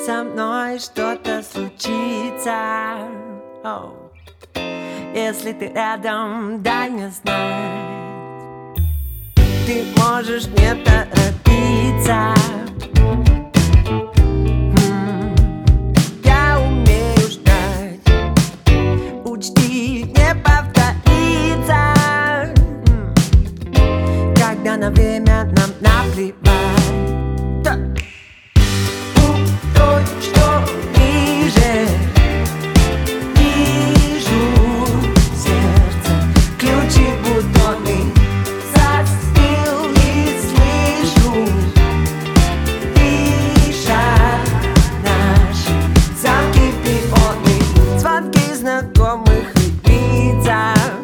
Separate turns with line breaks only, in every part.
со мной что-то случится. Если ты рядом, дай мне знать. Ты можешь не торопиться. Я умею ждать. Учти, не повторится. Когда на время нам наплевать. Той, что ближе, вижу сердце, ключи бутоны, застыл и слышу, дышат наши замки пионы, звонки знакомых лицах.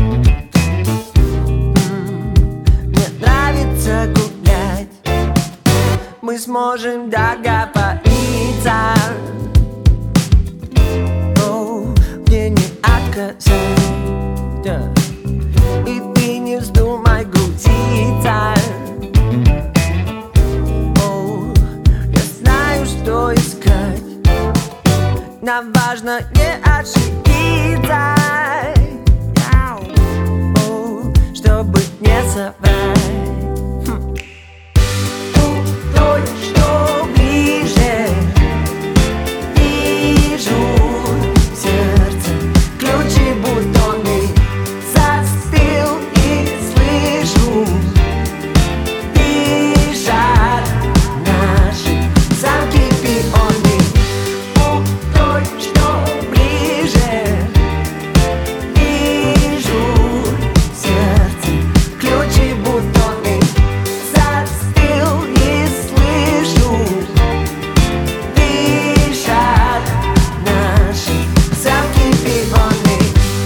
Мне нравится гулять, мы сможем договориться. Мне не отказать, и ты не вздумай грузиться. Я знаю, что искать. Нам важно не ошибиться, чтобы не соврать. Той, что ближе, вижу сердце, ключи бутоны, застыл и слышу, дышат наши замки пионы. Той, что ближе, вижу сердце, ключи бутоны, застыл и слышу, дышат наши замки пионы.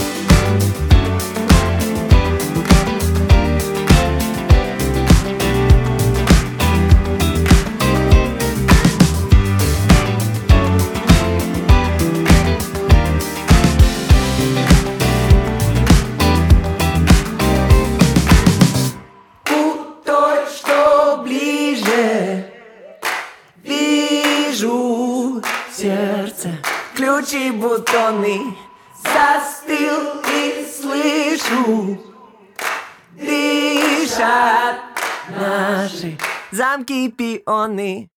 Той, что ближе, вижу сердце, ключи бутоны, застыл и слышу, дышат наши замки пионы.